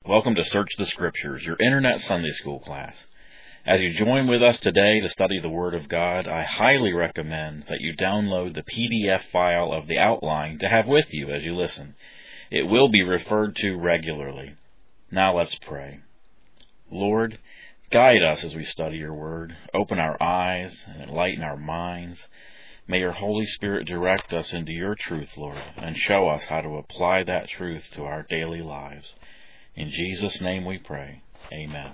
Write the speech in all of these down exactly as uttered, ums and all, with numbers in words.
Welcome to Search the Scriptures, your Internet Sunday School class. As you join with us today to study the Word of God, I highly recommend that you download the P D F file of the outline to have with you as you listen. It will be referred to regularly. Now let's pray. Lord, guide us as we study your Word. Open our eyes and enlighten our minds. May your Holy Spirit direct us into your truth, Lord, and show us how to apply that truth to our daily lives. In Jesus' name we pray. Amen.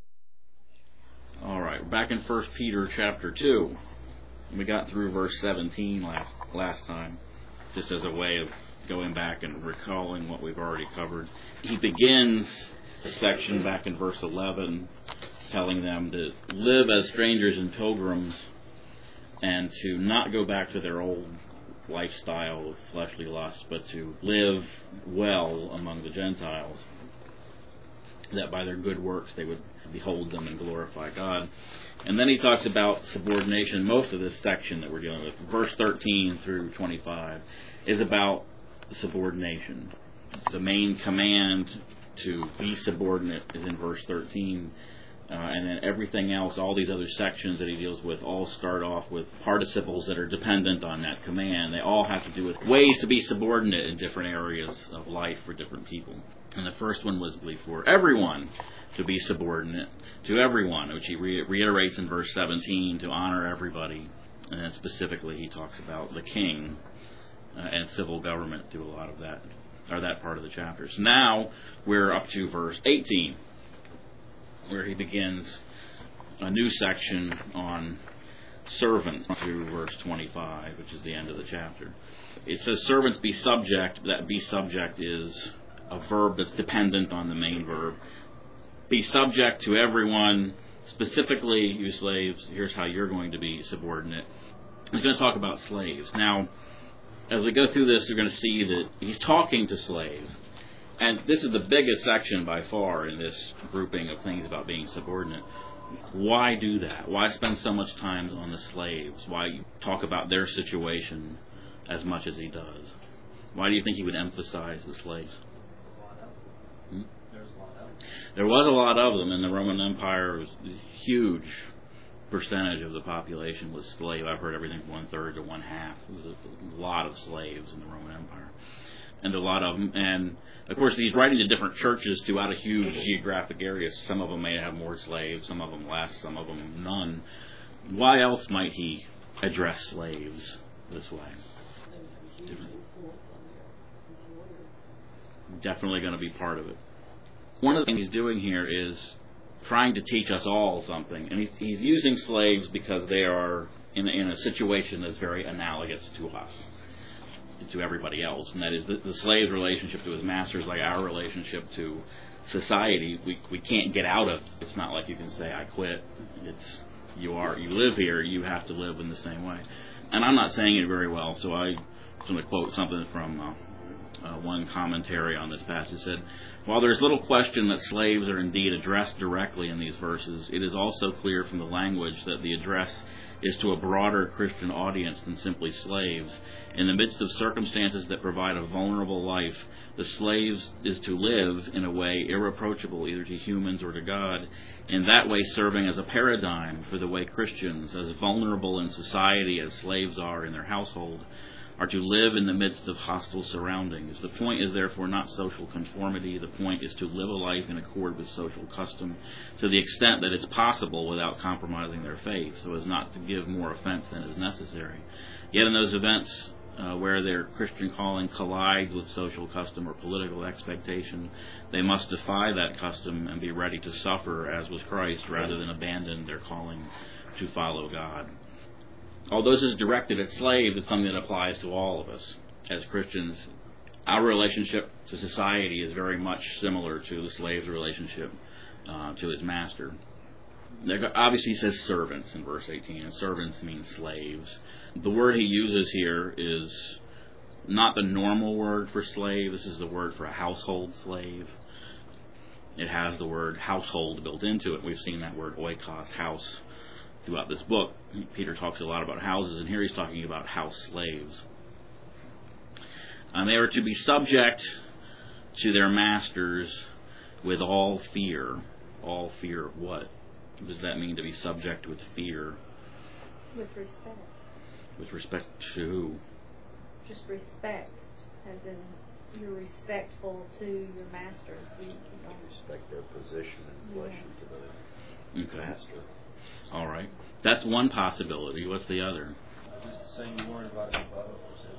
All right, back in First Peter chapter two. We got through verse seventeen last last time, just as a way of going back and recalling what we've already covered. He begins the section back in verse eleven, telling them to live as strangers and pilgrims and to not go back to their old lifestyle of fleshly lust, but to live well among the Gentiles, that by their good works they would behold them and glorify God. And then he talks about subordination. Most of this section that we're dealing with, verse thirteen through twenty-five, is about subordination. The main command to be subordinate is in verse thirteen. Uh, and then everything else, all these other sections that he deals with, all start off with participles that are dependent on that command. They all have to do with ways to be subordinate in different areas of life for different people. And the first one was, I believe, for everyone to be subordinate to everyone, which he re- reiterates in verse seventeen, to honor everybody. And then specifically he talks about the king uh, and civil government through a lot of that, or that part of the chapters. Now we're up to verse eighteen, where he begins a new section on servants through verse twenty-five, which is the end of the chapter. It says, servants be subject. That be subject is a verb that's dependent on the main verb. Be subject to everyone, specifically you slaves. Here's how you're going to be subordinate. He's going to talk about slaves. Now, as we go through this, you're going to see that he's talking to slaves. And this is the biggest section by far in this grouping of things about being subordinate. Why do that? Why spend so much time on the slaves? Why talk about their situation as much as he does? Why do you think he would emphasize the slaves? Hmm? There was a lot of them in the Roman Empire. It was a huge percentage of the population was slave. I've heard everything from one-third to one-half. There was a lot of slaves in the Roman Empire. And a lot of them. And, of course, he's writing to different churches throughout a huge geographic area. Some of them may have more slaves, some of them less, some of them none. Why else might he address slaves this way? Definitely going to be part of it. One of the things he's doing here is trying to teach us all something. And he's, he's using slaves because they are in, in a situation that's very analogous to us, to everybody else, and that is the, the slave's relationship to his master is like our relationship to society. We we can't get out of it. It's not like you can say, I quit. It's you are you live here, you have to live in the same way. And I'm not saying it very well, so I just want to quote something from uh, uh, one commentary on this passage. It said, while there is little question that slaves are indeed addressed directly in these verses, it is also clear from the language that the address is to a broader Christian audience than simply slaves. In the midst of circumstances that provide a vulnerable life, the slaves is to live in a way irreproachable either to humans or to God, in that way serving as a paradigm for the way Christians, as vulnerable in society as slaves are in their household, are to live in the midst of hostile surroundings. The point is therefore not social conformity. The point is to live a life in accord with social custom to the extent that it's possible without compromising their faith, so as not to give more offense than is necessary. Yet in those events uh, where their Christian calling collides with social custom or political expectation, they must defy that custom and be ready to suffer as was Christ rather than abandon their calling to follow God. Although this is directed at slaves, it's something that applies to all of us as Christians. Our relationship to society is very much similar to the slave's relationship uh, to his master. There, obviously, he says servants in verse eighteen, and servants mean slaves. The word he uses here is not the normal word for slave. This is the word for a household slave. It has the word household built into it. We've seen that word oikos, house, throughout this book. Peter talks a lot about houses, and here he's talking about house slaves. And they are to be subject to their masters with all fear. All fear of what? What does that mean, to be subject with fear? With respect. With respect to who? Just respect, as in you're respectful to your masters. You, you don't respect their position in relation yeah. to the okay. master. All right. That's one possibility. What's the other? Just the same word about the above,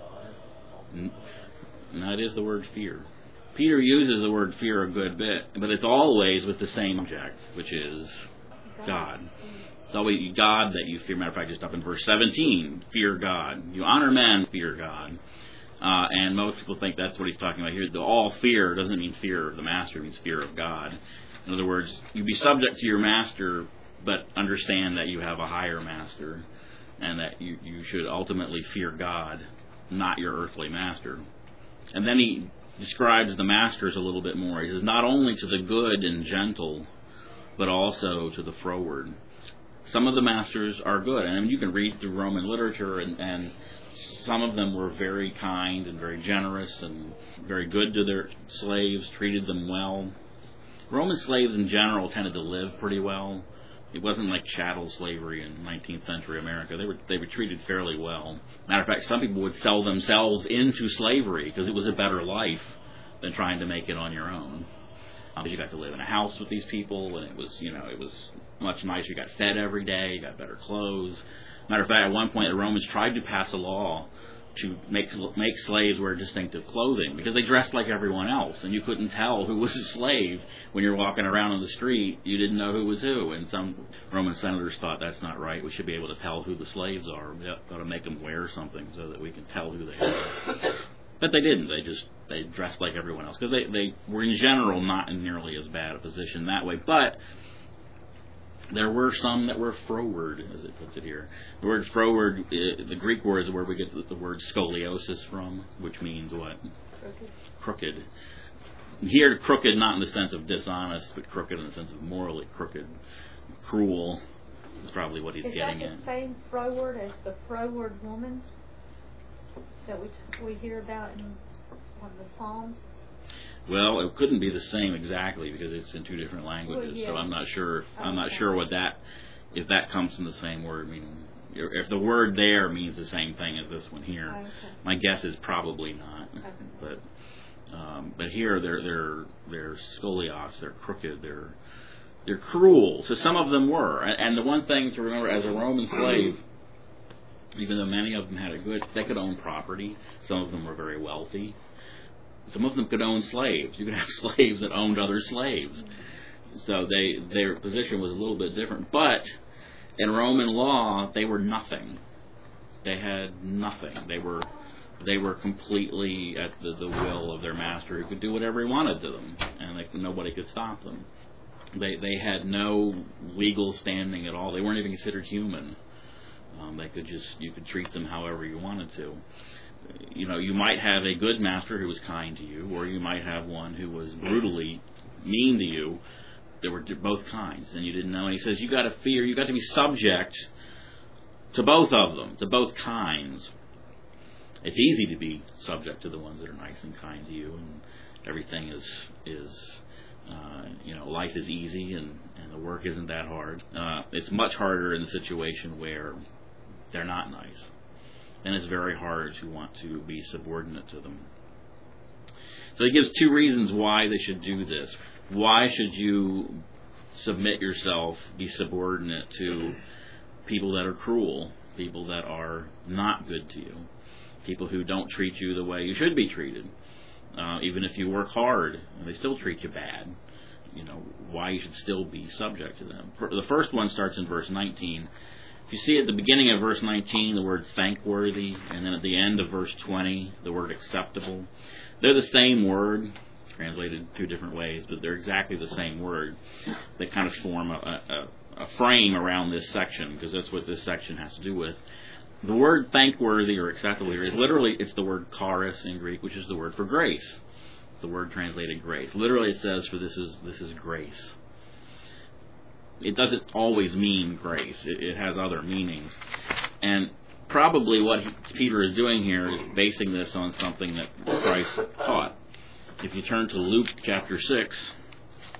N- no, it is the word fear. Peter uses the word fear a good bit, but it's always with the same object, which is God. God. It's always God that you fear. Matter of fact, just up in verse seventeen, fear God. You honor men, fear God. Uh, and most people think that's what he's talking about here. The all fear doesn't mean fear of the master, it means fear of God. In other words, you be subject to your master, but understand that you have a higher master, and that you, you should ultimately fear God, not your earthly master. And then he describes the masters a little bit more. He says, not only to the good and gentle, but also to the froward. Some of the masters are good, and I mean, you can read through Roman literature, and, and some of them were very kind and very generous and very good to their slaves, treated them well. Roman slaves in general tended to live pretty well. It wasn't like chattel slavery in nineteenth century America. They were they were treated fairly well. Matter of fact, some people would sell themselves into slavery because it was a better life than trying to make it on your own. Because you got to live in a house with these people, and it was, you know, it was much nicer. You got fed every day, you got better clothes. Matter of fact, at one point the Romans tried to pass a law to make make slaves wear distinctive clothing because they dressed like everyone else, and you couldn't tell who was a slave when you're walking around on the street. You didn't know who was who, and some Roman senators thought that's not right. We should be able to tell who the slaves are. We ought to make them wear something so that we can tell who they are. But they didn't. They just they dressed like everyone else because they they were in general not in nearly as bad a position that way. But there were some that were froward, as it puts it here. The word froward, uh, the Greek word is where we get the, the word scoliosis from, which means what? crooked. Crooked. Here, crooked not in the sense of dishonest, but crooked in the sense of morally crooked, cruel. Is probably what he's is getting that at. the same froward as the froward woman that we we hear about in one of the Psalms? Well, it couldn't be the same exactly because it's in two different languages. Well, yeah. So I'm not sure. I'm not Okay. sure what that, if that comes from the same word. I mean, if the word there means the same thing as this one here, Okay. my guess is probably not. Okay. But um, but here they're they're they're scolios. They're crooked. They're they're cruel. So some of them were. And the one thing to remember, as a Roman slave, even though many of them had it good, they could own property. Some of them were very wealthy. Some of them could own slaves. You could have slaves that owned other slaves. So they their position was a little bit different. But in Roman law, they were nothing. They had nothing. They were they were completely at the, the will of their master, who could do whatever he wanted to them, and they, nobody could stop them. They they had no legal standing at all. They weren't even considered human. Um, they could just you could treat them however you wanted to. You know, you might have a good master who was kind to you, or you might have one who was brutally mean to you. There were both kinds, and you didn't know. And he says you got to fear, you got to be subject to both of them, to both kinds. It's easy to be subject to the ones that are nice and kind to you, and everything is is uh, you know, life is easy, and, and the work isn't that hard. Uh, it's much harder in the situation where they're not nice. And it's very hard to want to be subordinate to them. So he gives two reasons why they should do this. Why should you submit yourself, be subordinate to people that are cruel, people that are not good to you, people who don't treat you the way you should be treated? Uh, even if you work hard, and they still treat you bad. You know, why you should still be subject to them. The first one starts in verse nineteen. If you see at the beginning of verse nineteen the word thankworthy, and then at the end of verse twenty the word acceptable, they're the same word, translated two different ways, but they're exactly the same word. They kind of form a, a, a frame around this section, because that's what this section has to do with. The word thankworthy or acceptable here is literally, it's the word charis in Greek, which is the word for grace. The word translated grace. Literally it says, for this is this is grace. It doesn't always mean grace. It, it has other meanings. And probably what he, Peter is doing here is basing this on something that Christ taught. If you turn to Luke chapter six,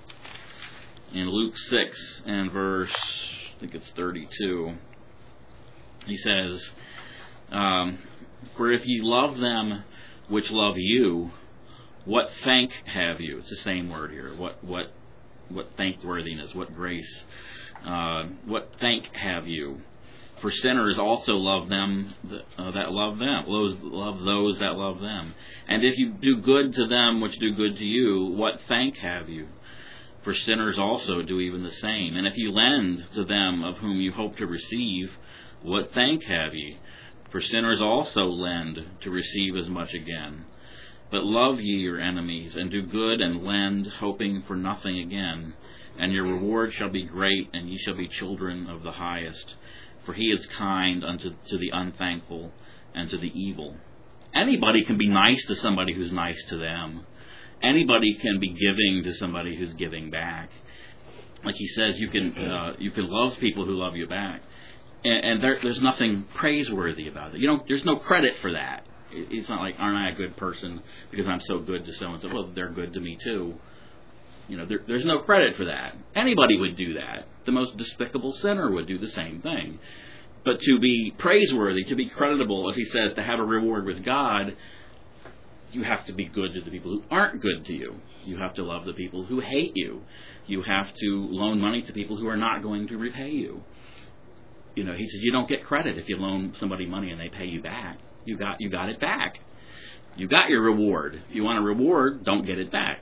in Luke six and verse, I think it's thirty-two, he says, um, for if ye love them which love you, what thank have you? It's the same word here. What what what thankworthiness, what grace, uh, what thank have you? For sinners also love them that, uh, that love them, those, love those that love them. And if you do good to them which do good to you, what thank have you? For sinners also do even the same. And if you lend to them of whom you hope to receive, what thank have ye? For sinners also lend to receive as much again. But love ye your enemies, and do good, and lend, hoping for nothing again. And your reward shall be great, and ye shall be children of the highest. For he is kind unto to the unthankful and to the evil. Anybody can be nice to somebody who's nice to them. Anybody can be giving to somebody who's giving back. Like he says, you can uh, you can love people who love you back, and, and there, there's nothing praiseworthy about it. You don't. There's no credit for that. It's not like, aren't I a good person because I'm so good to so and so? Well, they're good to me too. You know, there, there's no credit for that. Anybody would do that. The most despicable sinner would do the same thing. But to be praiseworthy, to be creditable, as he says, to have a reward with God, you have to be good to the people who aren't good to you. You have to love the people who hate you. You have to loan money to people who are not going to repay you. You know, he says you don't get credit if you loan somebody money and they pay you back. You got you got it back. You got your reward. If you want a reward, don't get it back.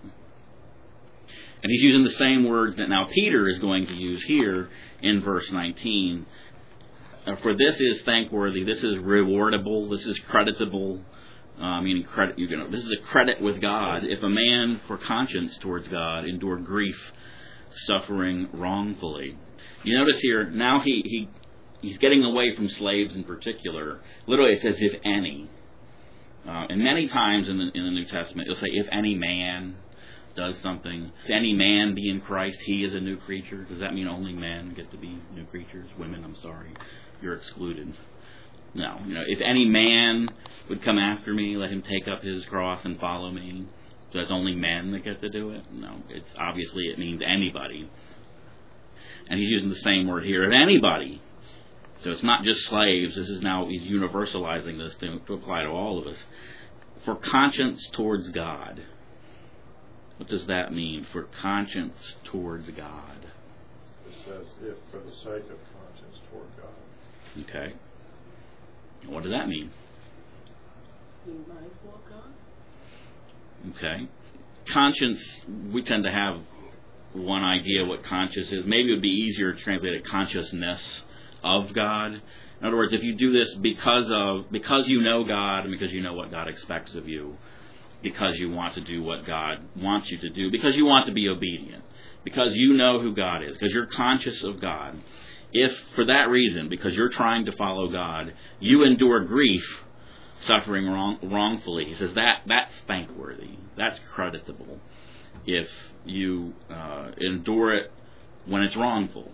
And he's using the same words that now Peter is going to use here in verse nineteen. Uh, for this is thankworthy, this is rewardable, this is creditable. Uh, meaning credit, you know, this is a credit with God. If a man for conscience towards God endure grief, suffering wrongfully. You notice here, now he, he he's getting away from slaves in particular. Literally it says, if any. Uh, and many times in the, in the New Testament, it'll say, if any man does something. If any man be in Christ, he is a new creature. Does that mean only men get to be new creatures? Women, I'm sorry, you're excluded. No, you know, if any man would come after me, let him take up his cross and follow me. So that's only men that get to do it? No, it's obviously it means anybody. And he's using the same word here, of anybody. So it's not just slaves. This is now, he's universalizing this to, to apply to all of us. For conscience towards God. What does that mean? For conscience towards God. It says, if for the sake of conscience toward God. Okay. What does that mean? Being mindful of God. Okay. Conscience, we tend to have one idea what conscience is. Maybe it would be easier to translate it consciousness of God. In other words, if you do this because of because you know God and because you know what God expects of you, because you want to do what God wants you to do, because you want to be obedient, because you know who God is, because you're conscious of God. If, for that reason, because you're trying to follow God, you endure grief, suffering wrong, wrongfully, he says that that's thankworthy. That's creditable. If you uh, endure it when it's wrongful.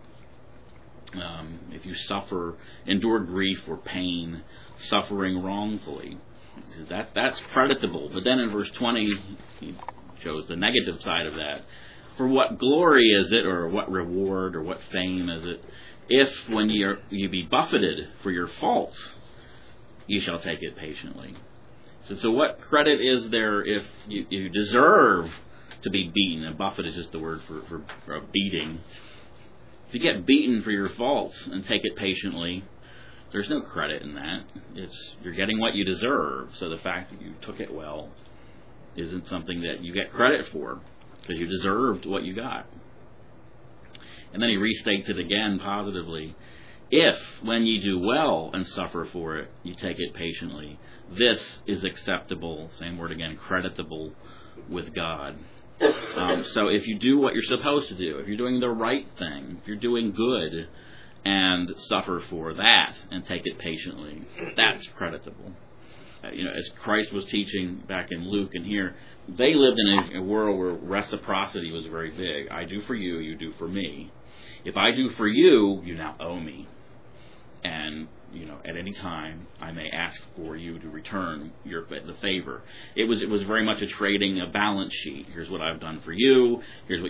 Um, if you suffer, endure grief or pain, suffering wrongfully. That that's creditable. But then in verse twenty, he shows the negative side of that. For what glory is it, or what reward, or what fame is it, if when you you be buffeted for your faults, you shall take it patiently? So, so what credit is there if you, you deserve to be beaten? And buffet is just the word for, for, for a beating. If you get beaten for your faults and take it patiently, there's no credit in that. It's you're getting what you deserve. So the fact that you took it well isn't something that you get credit for, because you deserved what you got. And then he restates it again positively. If, when ye do well and suffer for it, you take it patiently, this is acceptable, same word again, creditable with God. Um, so if you do what you're supposed to do, if you're doing the right thing, if you're doing good and suffer for that and take it patiently, that's creditable. Uh, you know, as Christ was teaching back in Luke and here, they lived in a, a world where reciprocity was very big. I do for you, you do for me. If I do for you, you now owe me. And, you know, at any time, I may ask for you to return your the favor. It was it was very much a trading, a balance sheet. Here's what I've done for you. Here's what you've done for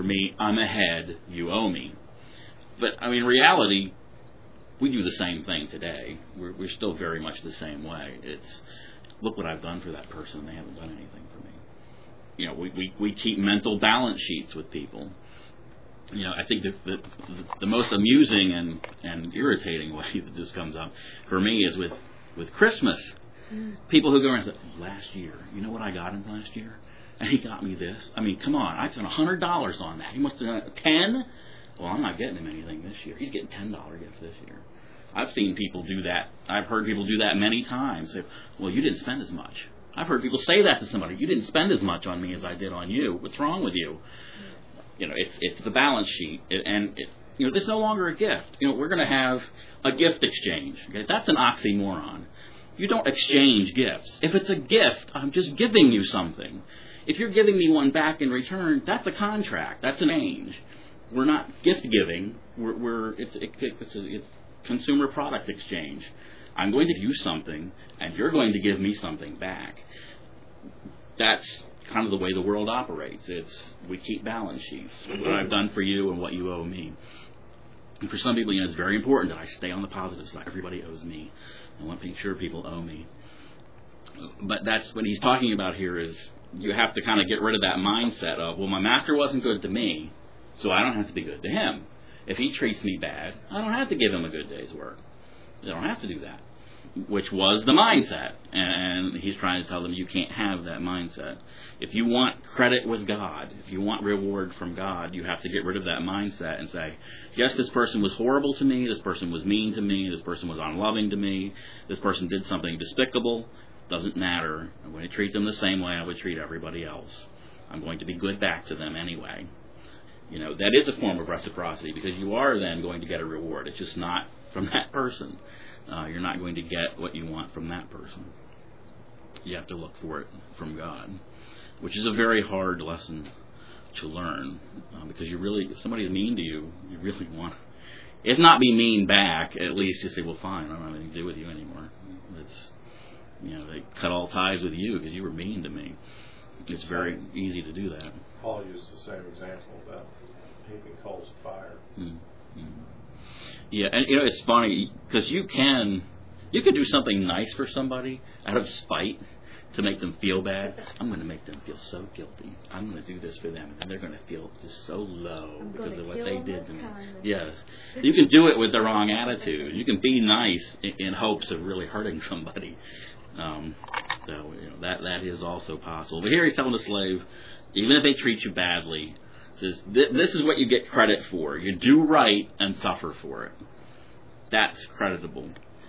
me, I'm ahead, you owe me. But, I mean, in reality, we do the same thing today. We're, we're still very much the same way. It's, look what I've done for that person, they haven't done anything for me. You know, we, we, we keep mental balance sheets with people. You know, I think the, the, the most amusing and, and irritating way that this comes up for me is with, with Christmas. People who go around and say, last year, you know what I got him last year? And he got me this. I mean, come on, I spent one hundred dollars on that. He must have done ten? Well, I'm not getting him anything this year. He's getting ten dollars gifts this year. I've seen people do that. I've heard people do that many times. Say, well, you didn't spend as much. I've heard people say that to somebody. You didn't spend as much on me as I did on you. What's wrong with you? You know, it's it's the balance sheet, and it, you know, it's no longer a gift. You know, we're going to have a gift exchange. Okay, that's an oxymoron. You don't exchange gifts. If it's a gift, I'm just giving you something. If you're giving me one back in return, that's a contract. That's an exchange. We're not gift giving. We're, we're it's it, it's, a, it's consumer product exchange. I'm going to give you something, and you're going to give me something back. That's kind of the way the world operates. It's we keep balance sheets. What I've done for you and what you owe me. And for some people, you know, it's very important that I stay on the positive side. Everybody owes me. I want to make sure people owe me. But that's what he's talking about here is you have to kind of get rid of that mindset of, well, my master wasn't good to me, so I don't have to be good to him. If he treats me bad, I don't have to give him a good day's work. I don't have to do that, which was the mindset. And he's trying to tell them you can't have that mindset. If you want credit with God, if you want reward from God, you have to get rid of that mindset and say, yes, this person was horrible to me, this person was mean to me, this person was unloving to me, this person did something despicable. Doesn't matter. I'm going to treat them the same way I would treat everybody else. I'm going to be good back to them anyway. You know, that is a form of reciprocity because you are then going to get a reward. It's just not from that person. Uh, you're not going to get what you want from that person. You have to look for it from God, which is a very hard lesson to learn uh, because you really, if somebody is mean to you, you really want, if not be mean back, at least you say, well, fine, I don't have anything to do with you anymore. It's, you know, they cut all ties with you because you were mean to me. It's very easy to do that. Paul used the same example about heaping coals of fire. Mm-hmm. Yeah, and you know it's funny because you can you can do something nice for somebody out of spite to make them feel bad. I'm going to make them feel so guilty. I'm going to do this for them, and they're going to feel just so low I'm because of what kill they them did to me. time. Yes, you can do it with the wrong attitude. You can be nice in, in hopes of really hurting somebody. Um, so you know that that is also possible. But here he's telling the slave, even if they treat you badly, this this is what you get credit for. You do right and suffer for it. That's creditable.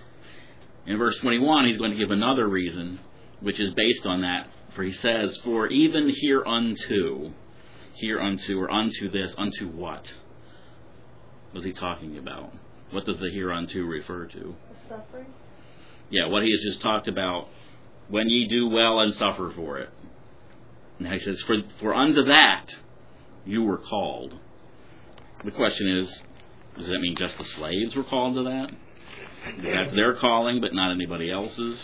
In verse twenty-one, he's going to give another reason, which is based on that. For he says, "For even hereunto, hereunto, or unto this, unto what?" What is he talking about? What does the hereunto refer to? The suffering? Yeah, what he has just talked about, when ye do well and suffer for it. Now he says, for, for unto that you were called. The question is, does that mean just the slaves were called to that? That's their calling, but not anybody else's?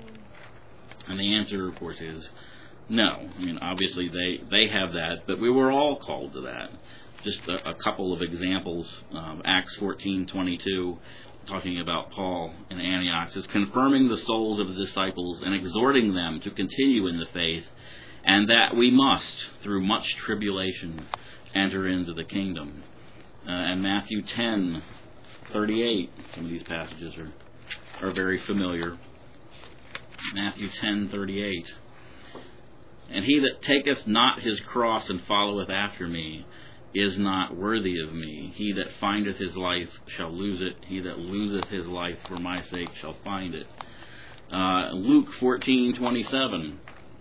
And the answer, of course, is no. I mean, obviously they, they have that, but we were all called to that. Just a, a couple of examples. Um, Acts fourteen twenty-two. Talking about Paul in Antioch, says, confirming the souls of the disciples and exhorting them to continue in the faith, and that we must, through much tribulation, enter into the kingdom. Uh, and Matthew ten thirty-eight, some of these passages are, are very familiar. Matthew ten thirty-eight. And he that taketh not his cross and followeth after me is not worthy of me. He that findeth his life shall lose it. He that loseth his life for my sake shall find it. Uh, Luke fourteen twenty-seven.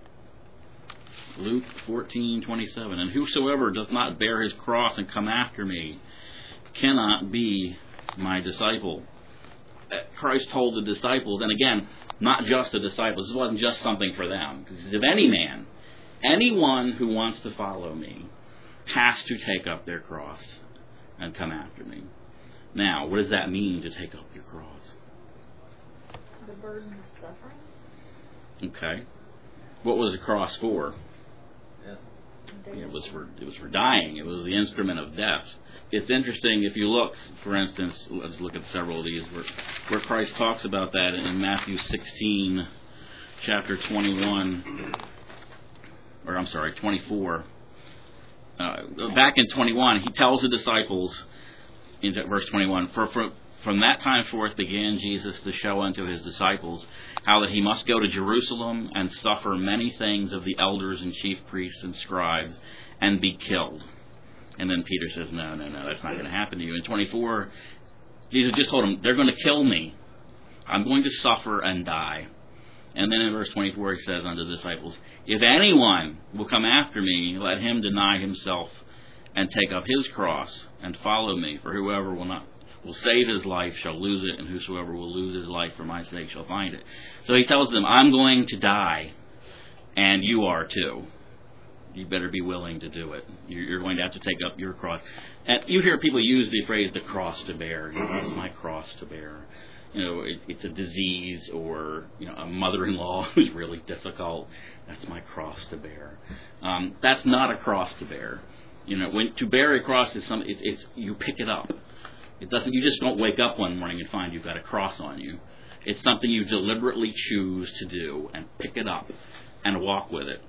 Luke fourteen twenty-seven. And whosoever doth not bear his cross and come after me cannot be my disciple. Christ told the disciples, and again, not just the disciples. This wasn't just something for them. Because if any man, anyone who wants to follow me, has to take up their cross and come after me. Now, what does that mean to take up your cross? The burden of suffering? Okay. What was the cross for? Yeah. it was for it was for dying. It was the instrument of death. It's interesting if you look, for instance, let's look at several of these where, where Christ talks about that in Matthew sixteen, chapter twenty-one, or I'm sorry, twenty-four. Uh, back in twenty-one, he tells the disciples in verse twenty-one, for, for from that time forth began Jesus to show unto his disciples how that he must go to Jerusalem and suffer many things of the elders and chief priests and scribes and be killed. And then Peter says, no, no, no, that's not going to happen to you. In twenty-four, Jesus just told him, they're going to kill me. I'm going to suffer and die. And then in verse twenty-four, he says unto the disciples, if anyone will come after me, let him deny himself and take up his cross and follow me. For whoever will not will save his life shall lose it, and whosoever will lose his life for my sake shall find it. So he tells them, I'm going to die, and you are too. You better be willing to do it. You're going to have to take up your cross. And you hear people use the phrase "the cross to bear." You know, that's my cross to bear. You know, it, it's a disease, or you know, a mother-in-law who's really difficult. That's my cross to bear. Um, that's not a cross to bear. You know, when to bear a cross is some. It's, it's you pick it up. It doesn't. You just don't wake up one morning and find you've got a cross on you. It's something you deliberately choose to do and pick it up and walk with it.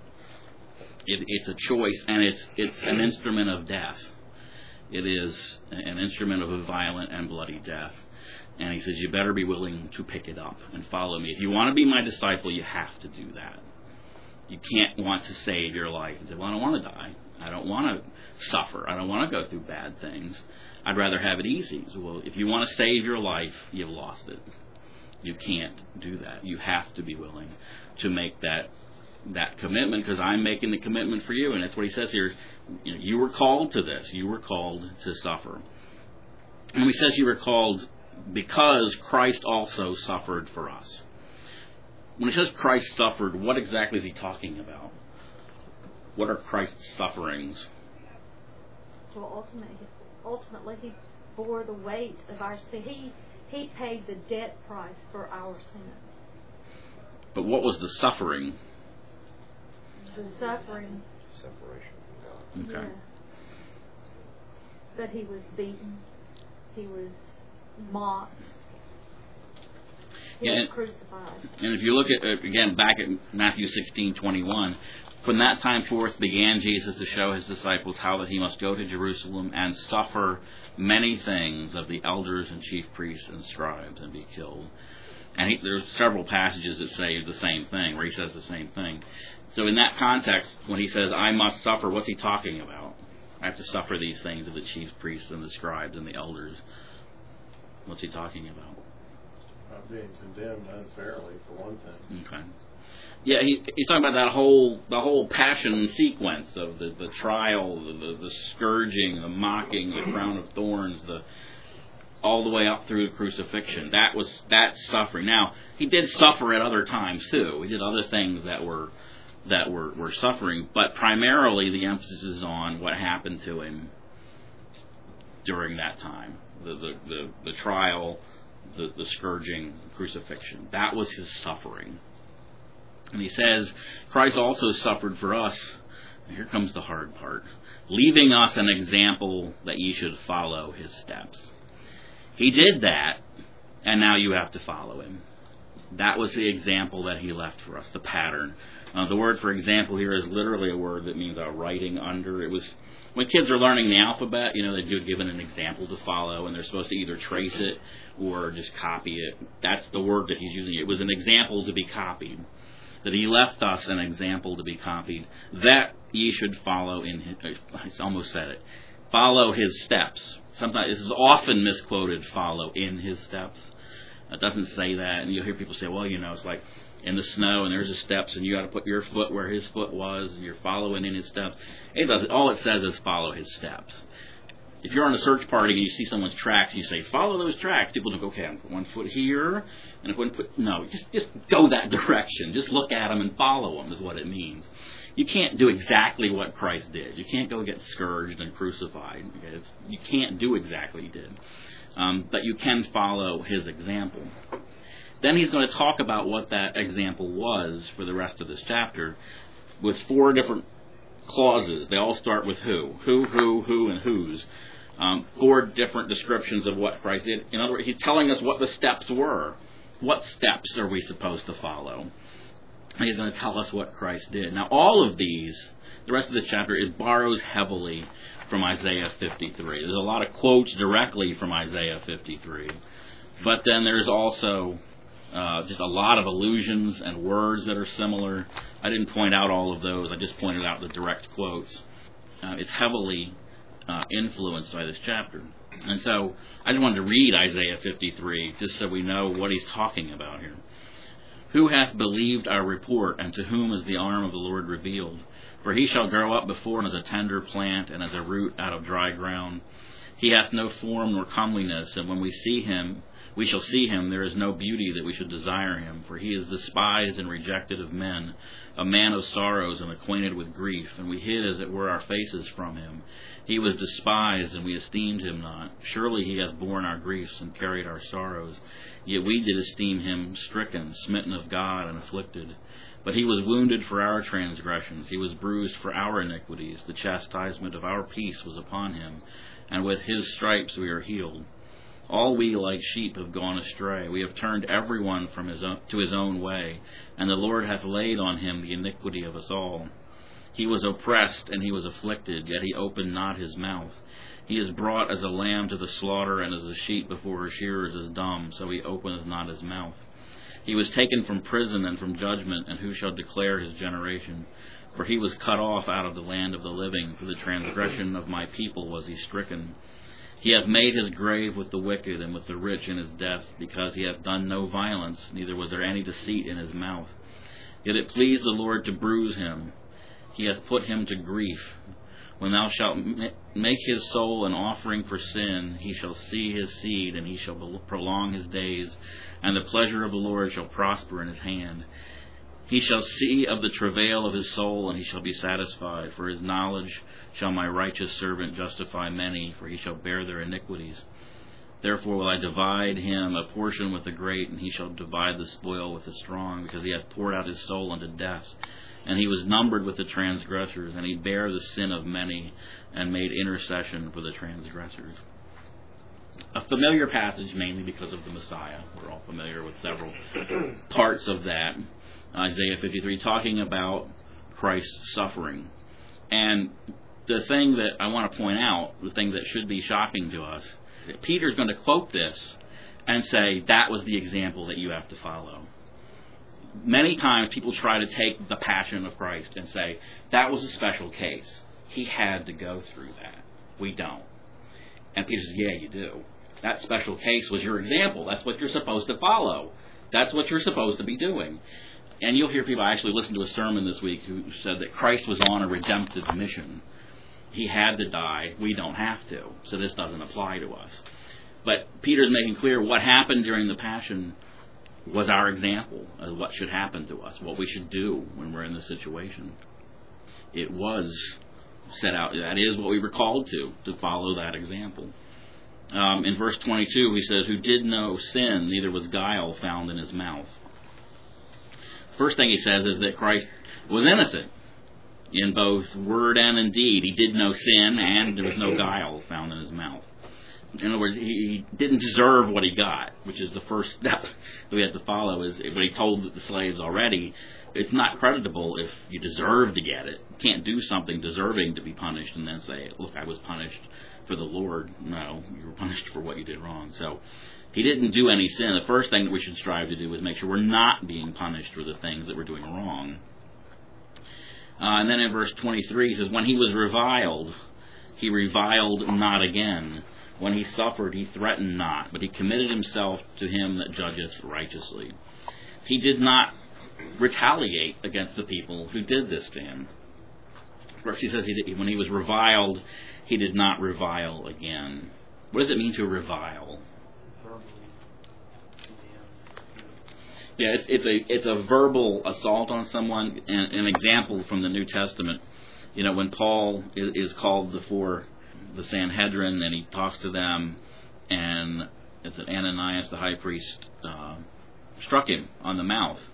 It, it's a choice, and it's it's an instrument of death. It is an instrument of a violent and bloody death. And he says, you better be willing to pick it up and follow me. If you want to be my disciple, you have to do that. You can't want to save your life and say, well, I don't want to die. I don't want to suffer. I don't want to go through bad things. I'd rather have it easy. So, well, if you want to save your life, you've lost it. You can't do that. You have to be willing to make that that commitment, because I'm making the commitment for you. And that's what he says here. You know, you were called to this. You were called to suffer. And he says you were called because Christ also suffered for us. When he says Christ suffered, what exactly is he talking about? What are Christ's sufferings? Well, ultimately, ultimately he bore the weight of our sin. He, he paid the debt price for our sin. But what was the suffering? The suffering. Separation from God. Okay. Yeah. That he was beaten. He was mocked. He Yeah, was and, crucified. and if you look at, again, back at Matthew sixteen twenty-one, from that time forth began Jesus to show his disciples how that he must go to Jerusalem and suffer many things of the elders and chief priests and scribes and be killed. And he, there's several passages that say the same thing, where he says the same thing. So in that context, when he says, I must suffer, what's he talking about? I have to suffer these things of the chief priests and the scribes and the elders. What's he talking about? Not being condemned unfairly, for one thing. Okay. Yeah, he, he's talking about that whole the whole passion sequence of the, the trial, the, the, the scourging, the mocking, the crown of thorns, the all the way up through the crucifixion. That was that suffering. Now, he did suffer at other times too. He did other things that were that were, were suffering, but primarily the emphasis is on what happened to him during that time. The the, the, the trial, the, the scourging, crucifixion. That was his suffering. And he says, Christ also suffered for us. And here comes the hard part. Leaving us an example that ye should follow his steps. He did that, and now you have to follow him. That was the example that he left for us, the pattern. Uh, the word for example here is literally a word that means a writing under. It was when kids are learning the alphabet, you know, they're given an example to follow, and they're supposed to either trace it or just copy it. That's the word that he's using. It was an example to be copied. That he left us an example to be copied, that ye should follow in his, I almost said it, follow his steps. Sometimes this is often misquoted, follow in his steps. It doesn't say that, and you'll hear people say, well, you know, it's like in the snow, and there's the steps, and you got to put your foot where his foot was, and you're following in his steps. It doesn't. All it says is follow his steps. If you're on a search party and you see someone's tracks, you say, follow those tracks. People don't go, okay, I'm put one foot here, and one foot, no, just just go that direction. Just look at them and follow them is what it means. You can't do exactly what Christ did. You can't go get scourged and crucified. It's, you can't do exactly what he did. Um, but you can follow his example. Then he's going to talk about what that example was for the rest of this chapter with four different clauses. They all start with who. Who, who, who, and whose. Um, four different descriptions of what Christ did. In other words, he's telling us what the steps were. What steps are we supposed to follow? And he's going to tell us what Christ did. Now, all of these, the rest of the chapter, it borrows heavily from Isaiah fifty-three. There's a lot of quotes directly from Isaiah fifty-three. But then there's also uh, just a lot of allusions and words that are similar. I didn't point out all of those. I just pointed out the direct quotes. Uh, it's heavily uh, influenced by this chapter. And so I just wanted to read Isaiah fifty-three just so we know what he's talking about here. Who hath believed our report, and to whom is the arm of the Lord revealed? For he shall grow up before him as a tender plant, and as a root out of dry ground. He hath no form nor comeliness, and when we see him, we shall see him, there is no beauty that we should desire him. For he is despised and rejected of men, a man of sorrows and acquainted with grief, and we hid as it were our faces from him. He was despised, and we esteemed him not. Surely he hath borne our griefs and carried our sorrows. Yet we did esteem him stricken, smitten of God, and afflicted. But he was wounded for our transgressions, he was bruised for our iniquities. The chastisement of our peace was upon him, and with his stripes we are healed. All we like sheep have gone astray. We have turned every one from his own, to his own way, and the Lord hath laid on him the iniquity of us all. He was oppressed, and he was afflicted, yet he opened not his mouth. He is brought as a lamb to the slaughter, and as a sheep before her shearers is dumb, so he openeth not his mouth. He was taken from prison and from judgment, and who shall declare his generation? For he was cut off out of the land of the living. For the transgression of my people was he stricken. He hath made his grave with the wicked, and with the rich in his death, because he hath done no violence, neither was there any deceit in his mouth. Yet it pleased the Lord to bruise him. He hath put him to grief. When thou shalt make his soul an offering for sin, he shall see his seed, and he shall prolong his days, and the pleasure of the Lord shall prosper in his hand. He shall see of the travail of his soul, and he shall be satisfied. For his knowledge shall my righteous servant justify many, for he shall bear their iniquities. Therefore will I divide him a portion with the great, and he shall divide the spoil with the strong, because he hath poured out his soul unto death. And he was numbered with the transgressors, and he bare the sin of many, and made intercession for the transgressors. A familiar passage, mainly because of the Messiah. We're all familiar with several parts of that. Isaiah fifty-three, talking about Christ's suffering. And the thing that I want to point out, the thing that should be shocking to us, that Peter's going to quote this and say, that was the example that you have to follow. Many times people try to take the passion of Christ and say, that was a special case. He had to go through that. We don't. And Peter says, yeah, you do. That special case was your example. That's what you're supposed to follow. That's what you're supposed to be doing. And you'll hear people, I actually listened to a sermon this week who said that Christ was on a redemptive mission. He had to die. We don't have to. So this doesn't apply to us. But Peter's making clear what happened during the Passion was our example of what should happen to us, what we should do when we're in this situation. It was set out, that is what we were called to, to follow that example. Um, in verse twenty-two, he says, who did no sin, neither was guile found in his mouth. First thing he says is that Christ was innocent in both word and in deed. He did no sin, and there was no guile found in his mouth. In other words, he didn't deserve what he got, which is the first step that we have to follow. Is what he told the slaves already. It's not creditable if you deserve to get it. You can't do something deserving to be punished and then say, look, I was punished for the Lord. No, you were punished for what you did wrong. So he didn't do any sin. The first thing that we should strive to do is make sure we're not being punished for the things that we're doing wrong. Uh, and then in verse twenty-three, he says, when he was reviled, he reviled not again. When he suffered, he threatened not, but he committed himself to him that judgeth righteously. He did not retaliate against the people who did this to him. First, he says he did, when he was reviled, he did not revile again. What does it mean to revile? Yeah, it's it's a it's a verbal assault on someone. An, an example from the New Testament, you know, when Paul is, is called before the Sanhedrin and he talks to them, and it's Ananias, the high priest, uh, struck him on the mouth,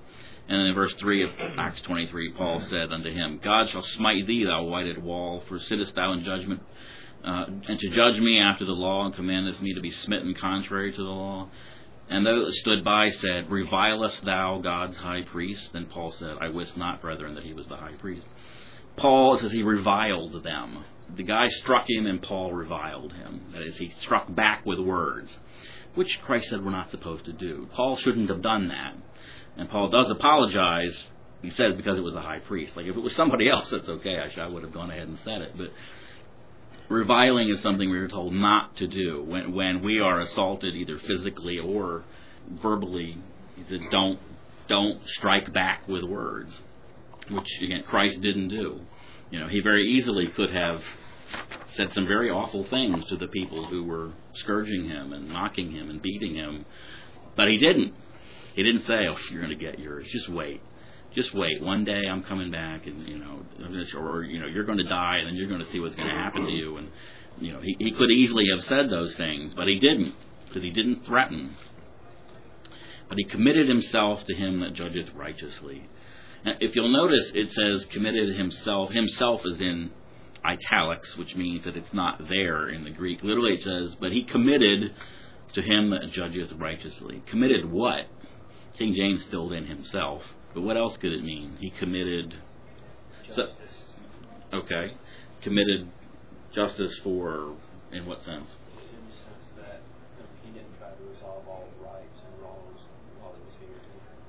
And then in verse three of Acts twenty-three, Paul said unto him, God shall smite thee, thou whited wall, for sittest thou in judgment, uh, and to judge me after the law, and commandest me to be smitten contrary to the law? And those that stood by said, Revilest thou God's high priest? Then Paul said, I wist not, brethren, that he was the high priest. Paul, it says he reviled them. The guy struck him, and Paul reviled him. That is, he struck back with words, which Christ said we're not supposed to do. Paul shouldn't have done that. And Paul does apologize. He said because it was a high priest. Like if it was somebody else, that's okay. I, should, I would have gone ahead and said it. But reviling is something we were told not to do. When when we are assaulted either physically or verbally, he said don't don't strike back with words, which again Christ didn't do. You know, he very easily could have said some very awful things to the people who were scourging him and mocking him and beating him, but he didn't. He didn't say, "Oh, you're going to get yours. Just wait, just wait. One day I'm coming back, and you know, or you know, you're going to die, and then you're going to see what's going to happen to you." And you know, he he could easily have said those things, but he didn't, because he didn't threaten. But he committed himself to him that judgeth righteously. Now, if you'll notice, it says committed himself. Himself is in italics, which means that it's not there in the Greek. Literally, it says, "But he committed to him that judgeth righteously." Committed what? King James filled in himself, but what else could it mean? He committed Justice. So, okay, committed justice for, in what sense? In the sense that um, he didn't try to resolve all rights and wrongs while he was here.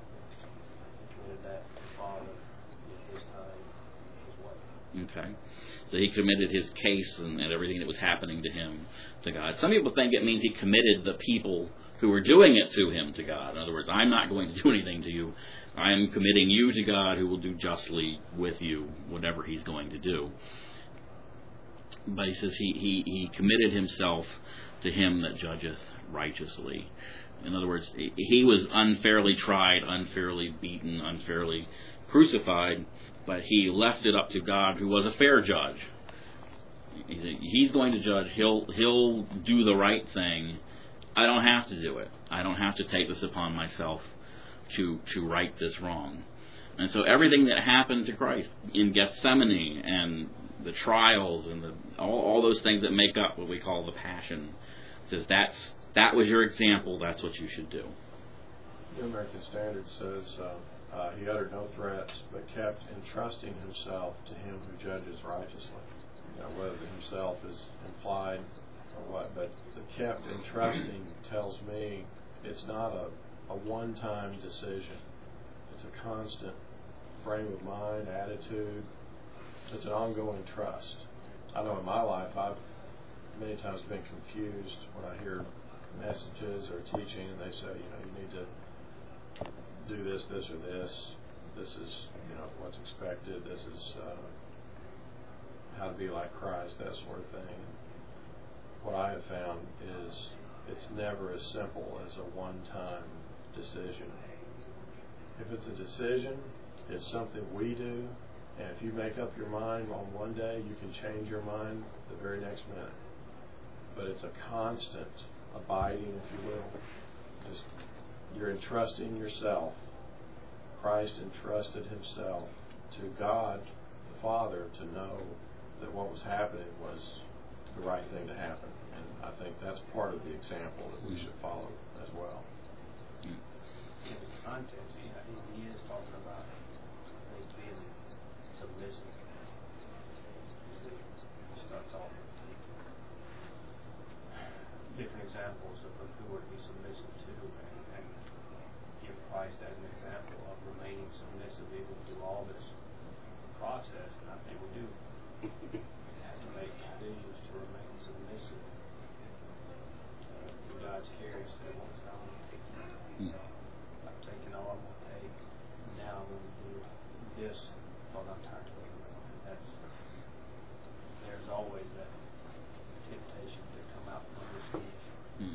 He committed that to the Father in his time, his way. Okay. So he committed his case and, and everything that was happening to him to God. Some people think it means he committed the people who were doing it to him to God. In other words, I'm not going to do anything to you. I'm committing you to God, who will do justly with you whatever he's going to do. But he says he, he, he committed himself to him that judgeth righteously. In other words, he was unfairly tried, unfairly beaten, unfairly crucified, but he left it up to God, who was a fair judge. He's going to judge. He'll he'll do the right thing. I don't have to do it. I don't have to take this upon myself to to right this wrong. And so everything that happened to Christ in Gethsemane and the trials and the, all, all those things that make up what we call the passion, says that's that was your example. That's what you should do. The American Standard says uh, uh, he uttered no threats, but kept entrusting himself to him who judges righteously. You know, whether himself is implied or what, but the kept entrusting tells me it's not a, a one-time decision. It's a constant frame of mind, attitude. It's an ongoing trust. I know in my life I've many times been confused when I hear messages or teaching and they say, you know, you need to do this, this, or this. This is, you know, what's expected. This is uh, how to be like Christ, that sort of thing. What I have found is it's never as simple as a one-time decision. If it's a decision, it's something we do, and if you make up your mind on one day, you can change your mind the very next minute. But it's a constant abiding, if you will. Just you're entrusting yourself. Christ entrusted himself to God, the Father, to know that what was happening was the right thing to happen. And I think that's part of the example that we should follow as well. In the context, he, he is talking about his being submissive. He starts off with different examples of who we're to be submissive to, and, and give Christ as an example of remaining submissive even through all this process. And I think we do have to make decisions to remain submissive uh, to God's care. He said, once I'm I've taken all I'm going to take, now I'm going to do this because I'm tired of it. That's, there's always that temptation to come out from this age.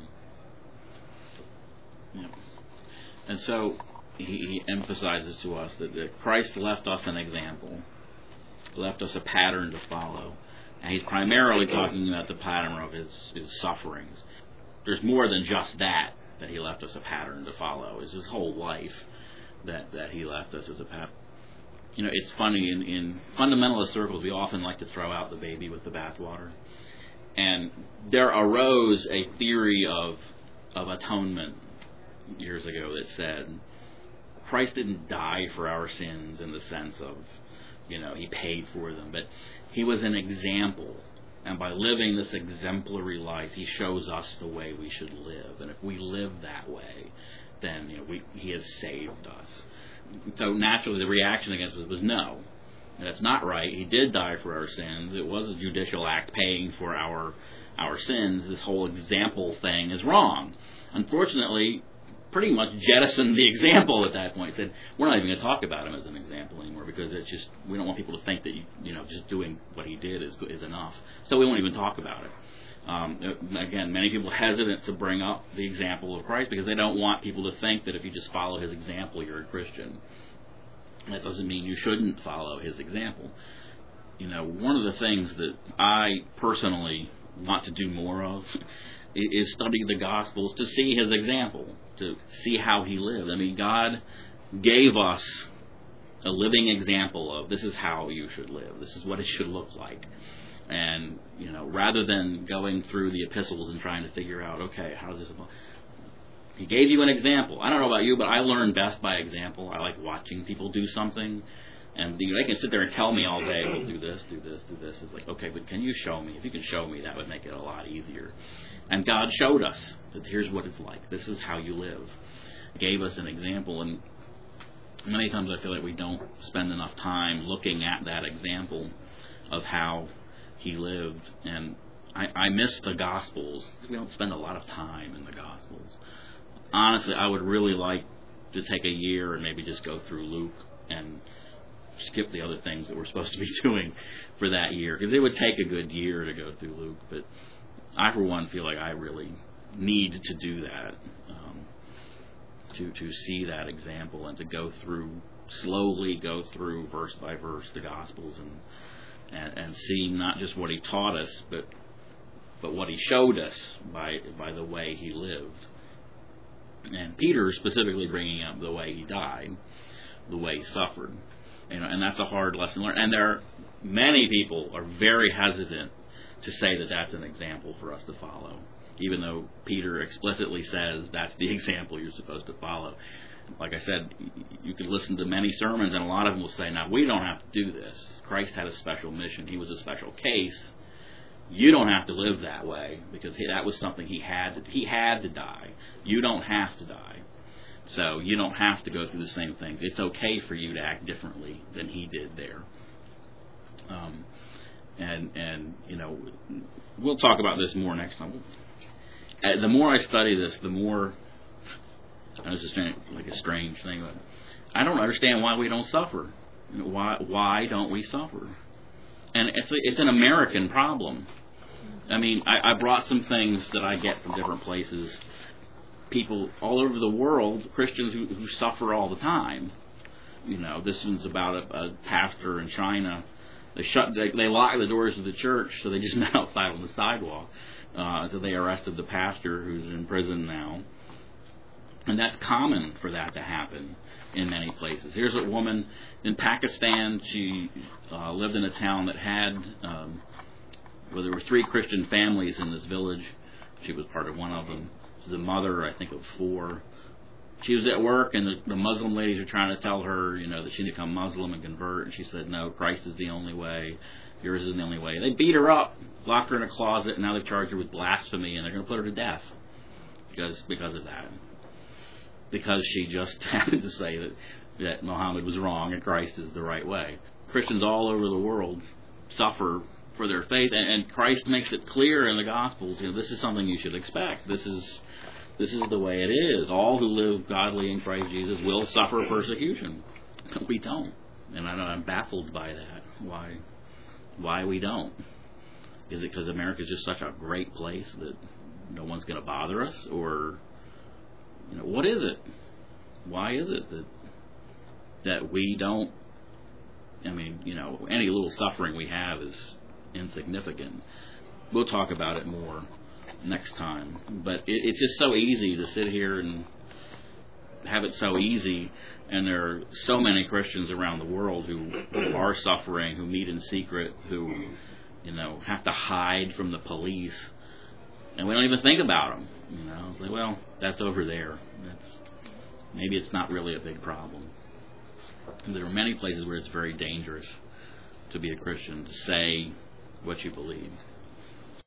Yeah. And so he, he emphasizes to us that, that Christ left us an example, left us a pattern to follow. And he's primarily talking about the pattern of his, his sufferings. There's more than just that, that he left us a pattern to follow. It's his whole life. that, that he left us as a path. You know, it's funny, in, in fundamentalist circles, we often like to throw out the baby with the bathwater. And there arose a theory of of atonement years ago that said Christ didn't die for our sins in the sense of, you know, he paid for them, but he was an example. And by living this exemplary life, he shows us the way we should live. And if we live that way, then, you know, we, he has saved us. So naturally, the reaction against it was no. That's not right. He did die for our sins. It was a judicial act paying for our our sins. This whole example thing is wrong. Unfortunately, pretty much jettisoned the example at that point. Said, we're not even going to talk about him as an example anymore because it's just, we don't want people to think that, you, you know, just doing what he did is is enough. So we won't even talk about it. Um, again, many people are hesitant to bring up the example of Christ because they don't want people to think that if you just follow his example, you're a Christian. That doesn't mean you shouldn't follow his example. You know, one of the things that I personally want to do more of is study the Gospels to see his example, to see how he lived. I mean, God gave us a living example of this is how you should live. This is what it should look like. And, you know, rather than going through the epistles and trying to figure out, okay, how does this apply? He gave you an example. I don't know about you, but I learn best by example. I like watching people do something. And they can sit there and tell me all day, well, do this, do this, do this. It's like, okay, but can you show me? If you can show me, that would make it a lot easier. And God showed us that here's what it's like. This is how you live. He gave us an example. And many times I feel like we don't spend enough time looking at that example of how he lived. And I, I miss the Gospels. We don't spend a lot of time in the Gospels. Honestly, I would really like to take a year and maybe just go through Luke and skip the other things that we're supposed to be doing for that year, because it would take a good year to go through Luke. But I, for one, feel like I really need to do that, um, to to see that example and to go through, slowly go through verse by verse the Gospels and and, and see not just what he taught us, but but what he showed us by by the way he lived. And Peter specifically bringing up the way he died, the way he suffered. You know, and that's a hard lesson to learn. And there are many people are very hesitant to say that that's an example for us to follow, even though Peter explicitly says that's the example you're supposed to follow. Like I said, you can listen to many sermons, and a lot of them will say, now, we don't have to do this. Christ had a special mission. He was a special case. You don't have to live that way, because he, that was something he had to, he had to die. You don't have to die. So you don't have to go through the same things. It's okay for you to act differently than he did there. Um, and, and you know, we'll talk about this more next time. Uh, the more I study this, the more, I know this is like a strange thing, but I don't understand why we don't suffer. Why, why don't we suffer? And it's a, it's an American problem. I mean, I, I brought some things that I get from different places. People all over the world, Christians who, who suffer all the time. You know, this one's about a, a pastor in China. They shut, they, they lock the doors of the church, so they just met outside on the sidewalk. Uh, so they arrested the pastor, who's in prison now. And that's common for that to happen in many places. Here's a woman in Pakistan. She uh, lived in a town that had, um, well, there were three Christian families in this village. She was part of one of them. She was a mother, I think, of four. She was at work, and the, the Muslim ladies are trying to tell her, you know, that she need to become Muslim and convert. And she said, no, Christ is the only way. Yours is the only way. They beat her up, locked her in a closet, and now they've charged her with blasphemy, and they're going to put her to death because because of that. Because she just happened to say that, that Muhammad was wrong and Christ is the right way. Christians all over the world suffer for their faith, and, and Christ makes it clear in the Gospels, you know, this is something you should expect. This is this is the way it is. All who live godly in Christ Jesus will suffer persecution. But we don't. And I know I'm baffled by that. Why why we don't? Is it because America is just such a great place that no one's going to bother us? Or, you know, what is it? Why is it that that we don't? I mean, you know, any little suffering we have is insignificant. We'll talk about it more next time. But it, it's just so easy to sit here and have it so easy, and there are so many Christians around the world who are suffering, who meet in secret, who, you know, have to hide from the police, and we don't even think about them. You know, it's like, well, that's over there. That's maybe it's not really a big problem. And there are many places where it's very dangerous to be a Christian, to say what you believe.